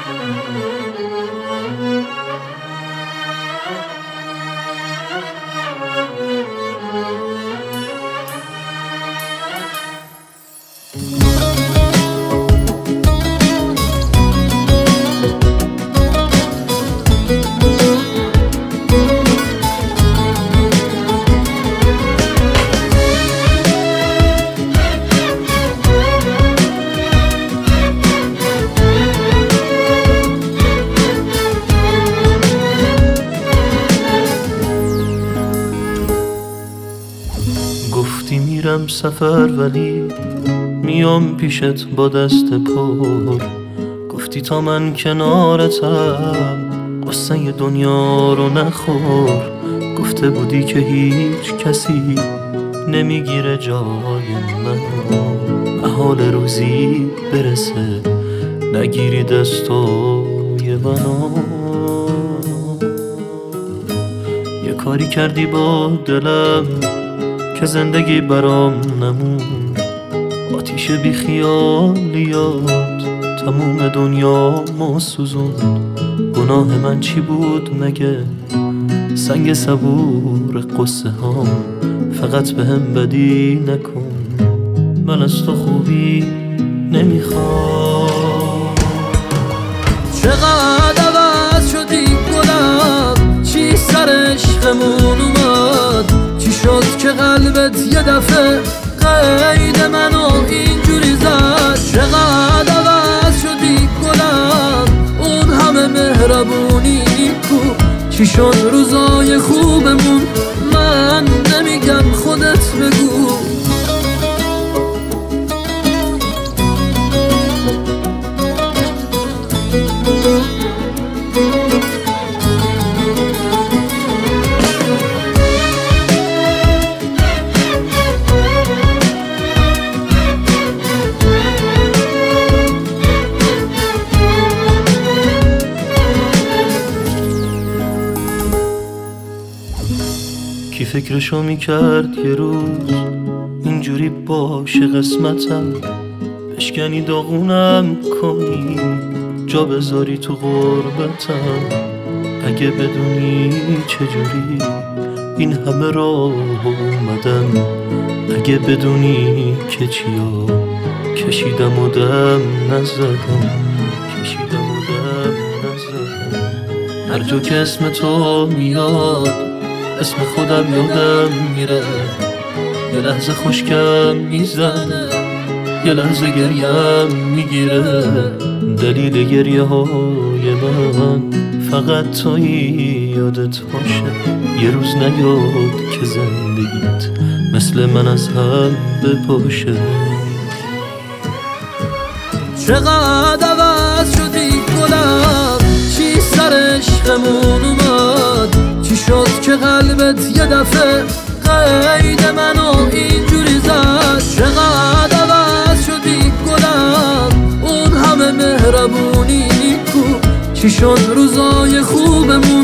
گفتی میرم سفر ولی میام پیشت با دست پر. گفتی تا من کنارتم قصه دنیا رو نخور. گفته بودی که هیچ کسی نمیگیره جای منو. محال روزی برسه نگیری دستای منو. یه کاری کردی با دلم که زندگی برام نمون. آتیش بی خیالیات تموم دنیا ما سوزون. گناه من چی بود مگه؟ سنگ صبور قصه هام فقط به هم بدی نکن. من از تو خوبی نمیخوام. چقدر عوض شدی گلم، چی سر عشقمون اومد؟ چی شد که قلبت یه دفعه قید منو اینجوری زد؟ چقدر عوض شدی گلم، اون همه مهربونی کو؟ چی شد روزای خوبمون؟ من نمیگم خودت بگو. کی فکرشو میکرد یه روز اینجوری باشه قسمتم؟ بشکنی داغونم کنی جا بذاری تو غربتم. اگه بدونی چجوری این همه راه اومدم، اگه بدونی که چیا کشیدم و دم نزدم، کشیدم و دم نزدم. هر جا که اسم تو میاد اسم خودم یادم میره. یه لحظه خشکم میزنه، یه لحظه گریم میگیره. دلیل گریه های من فقط تویی. یادت باشه یه روز نیاد که زندگیت مثل من از هم بپاشه. چقدر عوض شدی گلم، چی سر عشقمون اومد؟ چی شد که قلبت یه دفعه قید منو اینجوری زد؟ چقدر عوض شدی گلم، اون همه مهربونی کو؟ چی شد روزای خوبمون؟